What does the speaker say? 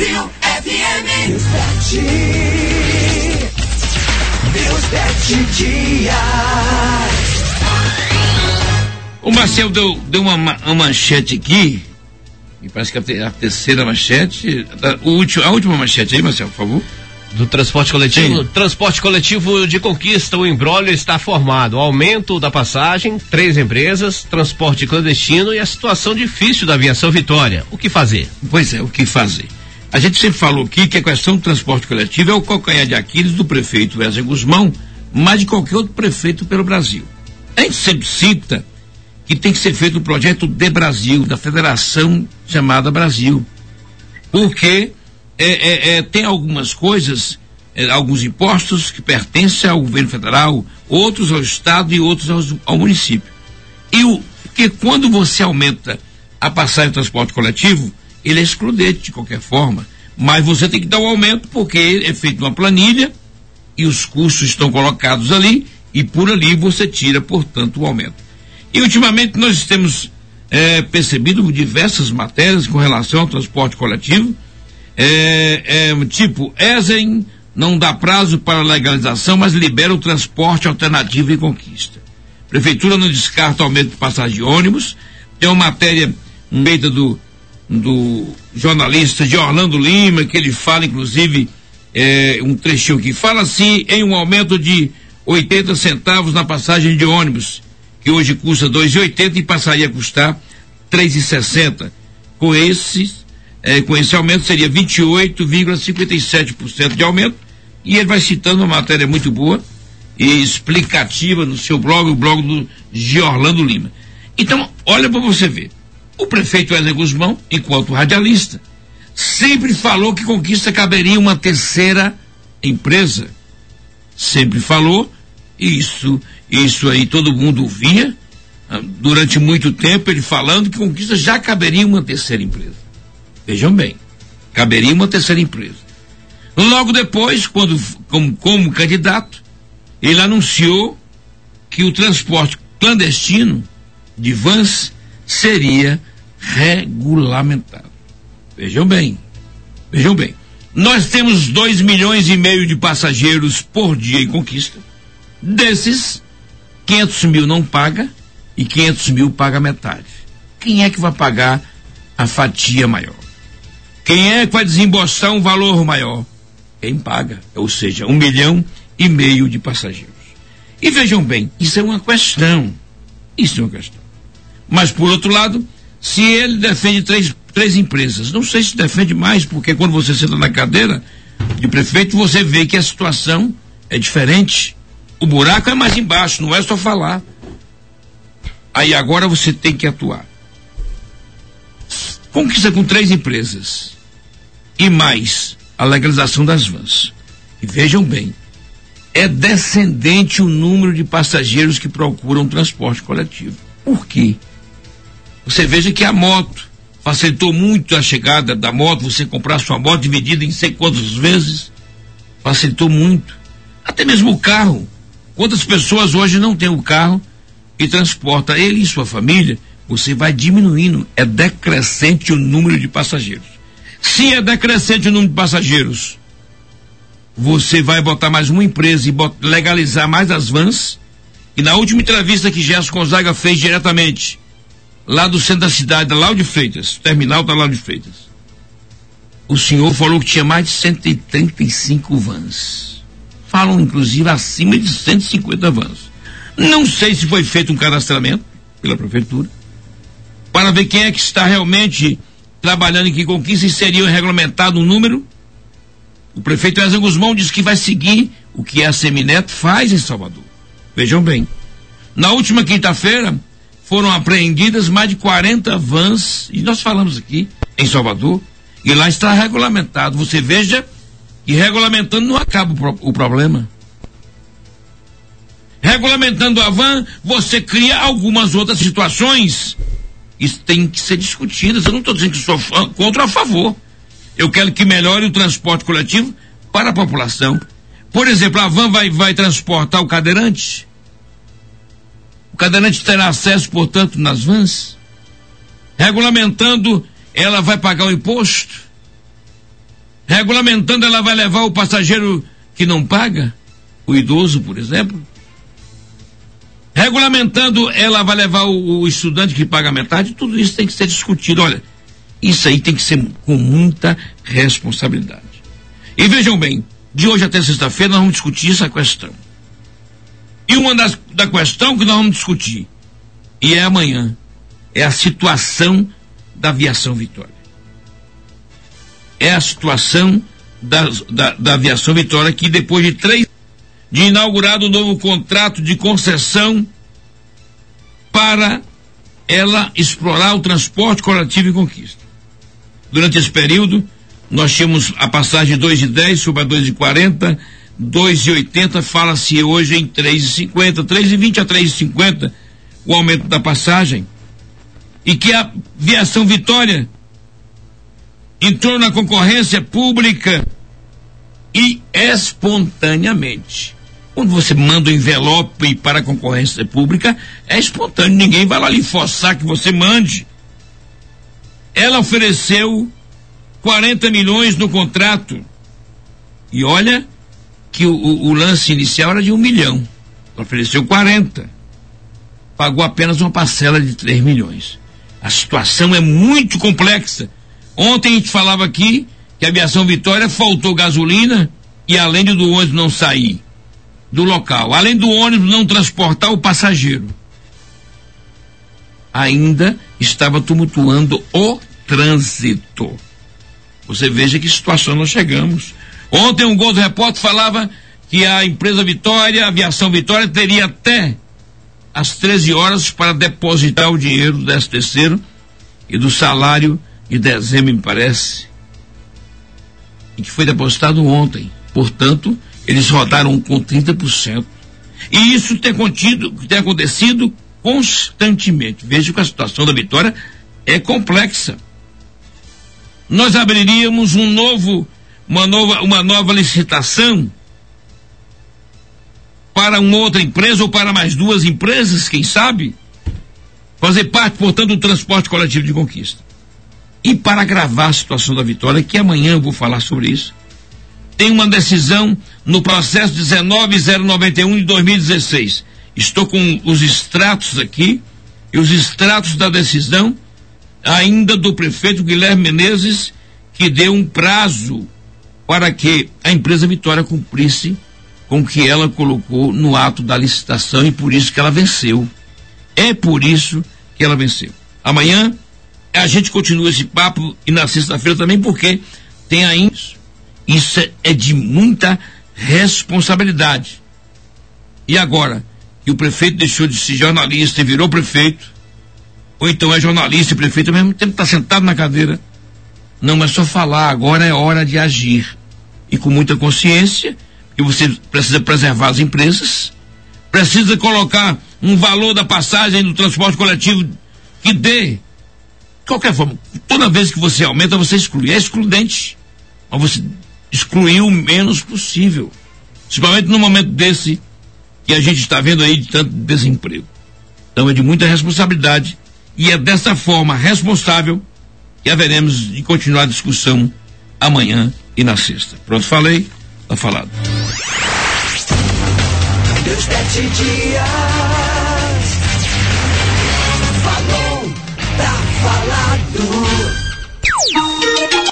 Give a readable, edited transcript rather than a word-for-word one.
Brasil FM. Deus Bete Dias. O Marcel deu uma manchete aqui, e parece que a terceira manchete, a última manchete aí, Marcel, por favor. Do transporte coletivo? Sim. Transporte coletivo de Conquista, o imbróglio está formado. Aumento da passagem, 3 empresas, transporte clandestino e a situação difícil da aviação Vitória. O que fazer? Pois é, o que fazer? A gente sempre falou aqui que a questão do transporte coletivo é o calcanhar de Aquiles do prefeito Wesley Guzmão, mais de qualquer outro prefeito pelo Brasil. A gente sempre cita que tem que ser feito o projeto de Brasil, da federação chamada Brasil. Porque tem algumas coisas, alguns impostos que pertencem ao governo federal, outros ao estado e outros ao município. Porque quando você aumenta a passagem do transporte coletivo, ele é excludente de qualquer forma, mas você tem que dar um aumento porque é feito uma planilha e os custos estão colocados ali e por ali você tira, portanto, o aumento. E ultimamente nós temos percebido diversas matérias com relação ao transporte coletivo, tipo, Ezen não dá prazo para legalização, mas libera o transporte alternativo em Conquista. Prefeitura não descarta aumento de passagem de ônibus. Tem uma matéria feita do jornalista de Orlando Lima, que ele fala, inclusive, um trechinho que fala assim, em um aumento de 80 centavos na passagem de ônibus, que hoje custa R$ 2,80 e passaria a custar R$ 3,60. Com esse aumento seria 28,57% de aumento, e ele vai citando uma matéria muito boa e explicativa no seu blog, o blog de Orlando Lima. Então, olha para você ver. O prefeito Wesley Guzmão, enquanto radialista, sempre falou que Conquista caberia uma terceira empresa. Sempre falou, isso aí todo mundo ouvia, durante muito tempo ele falando que Conquista já caberia uma terceira empresa. Vejam bem, caberia uma terceira empresa. Logo depois, como candidato, ele anunciou que o transporte clandestino de vans seria regulamentado. Vejam bem. Nós temos 2,5 milhões de passageiros por dia em Conquista. Desses, 500 mil não paga e 500 mil paga metade. Quem é que vai pagar a fatia maior? Quem é que vai desembolsar um valor maior? Quem paga, ou seja, 1,5 milhão de passageiros. E vejam bem, isso é uma questão. Mas, por outro lado, se ele defende três empresas, não sei se defende mais, porque quando você senta na cadeira de prefeito, você vê que a situação é diferente. O buraco é mais embaixo, não é só falar. Aí agora você tem que atuar. Conquista com 3 empresas e mais a legalização das vans. E vejam bem, é descendente o número de passageiros que procuram transporte coletivo. Por quê? Você veja que a moto facilitou muito a chegada da moto, você comprar sua moto dividida em sei quantas vezes, facilitou muito. Até mesmo o carro. Quantas pessoas hoje não têm o carro e transporta ele e sua família? Você vai diminuindo, é decrescente o número de passageiros. Se é decrescente o número de passageiros, você vai botar mais uma empresa e legalizar mais as vans. E na última entrevista que Gerson Gonzaga fez diretamente lá do centro da cidade, da Lauro de Freitas, terminal da Lauro de Freitas, o senhor falou que tinha mais de 135 vans. Falam inclusive acima de 150 vans. Não sei se foi feito um cadastramento pela prefeitura para ver quem é que está realmente trabalhando em que Conquista e seria regulamentado um número. O prefeito Wesley Guzmão disse que vai seguir o que a Semineto faz em Salvador. Vejam bem, na última quinta-feira foram apreendidas mais de 40 vans, e nós falamos aqui em Salvador, e lá está regulamentado. Você veja que regulamentando não acaba o problema. Regulamentando a van, você cria algumas outras situações que têm que ser discutidas. Eu não estou dizendo que sou contra ou a favor. Eu quero que melhore o transporte coletivo para a população. Por exemplo, a van vai transportar o cadeirante. O cadeirante terá acesso, portanto, nas vans. Regulamentando, ela vai pagar o imposto. Regulamentando, ela vai levar o passageiro que não paga, o idoso, por exemplo. Regulamentando, ela vai levar o estudante que paga metade. Tudo isso tem que ser discutido. Olha, isso aí tem que ser com muita responsabilidade. E vejam bem, de hoje até sexta-feira nós vamos discutir essa questão. E uma da questão que nós vamos discutir, e é amanhã, é a situação da aviação Vitória. É a situação da aviação Vitória, que depois de inaugurado o novo contrato de concessão para ela explorar o transporte coletivo em Conquista. Durante esse período, nós tínhamos a passagem de 2,10 sobre a 2,40, 2,80, fala-se hoje em 3,50, 3,20 a 3,50 o aumento da passagem, e que a aviação Vitória entrou na concorrência pública e espontaneamente. Quando você manda um envelope para a concorrência pública, é espontâneo, ninguém vai lá lhe forçar que você mande. Ela ofereceu 40 milhões no contrato. E olha que o lance inicial era de 1 milhão. Ela ofereceu 40. Pagou apenas uma parcela de 3 milhões. A situação é muito complexa. Ontem a gente falava aqui que a aviação Vitória faltou gasolina, e além do ônibus não sair do local, além do ônibus não transportar o passageiro, ainda estava tumultuando o trânsito. Você veja que situação nós chegamos. Ontem um Globo Repórter falava que a empresa Vitória, a aviação Vitória, teria até às 13 horas para depositar o dinheiro do 13º e do salário de dezembro, me parece, e que foi depositado ontem. Portanto, eles rodaram com 30%. E isso tem acontecido constantemente. Veja que a situação da Vitória é complexa. Nós abriríamos uma nova licitação para uma outra empresa ou para mais 2 empresas, quem sabe, fazer parte, portanto, do transporte coletivo de Conquista. E para agravar a situação da Vitória, que amanhã eu vou falar sobre isso, tem uma decisão no processo 19.091 de 2016. Estou com os extratos aqui, e os extratos da decisão ainda do prefeito Guilherme Menezes, que deu um prazo para que a empresa Vitória cumprisse com o que ela colocou no ato da licitação, e por isso que ela venceu. É por isso que ela venceu. Amanhã a gente continua esse papo, e na sexta-feira também, porque tem ainda isso é de muita responsabilidade. E agora que o prefeito deixou de ser jornalista e virou prefeito, ou então é jornalista e prefeito ao mesmo tempo, está sentado na cadeira, não é só falar, agora é hora de agir, e com muita consciência, que você precisa preservar as empresas, precisa colocar um valor da passagem do transporte coletivo que dê, de qualquer forma, toda vez que você aumenta, você exclui, é excludente, mas você excluir o menos possível, principalmente no momento desse que a gente está vendo aí de tanto desemprego. Então é de muita responsabilidade, e é dessa forma responsável que haveremos de continuar a discussão amanhã e na sexta. Pronto, falei, tá falado. Deus 7 dias.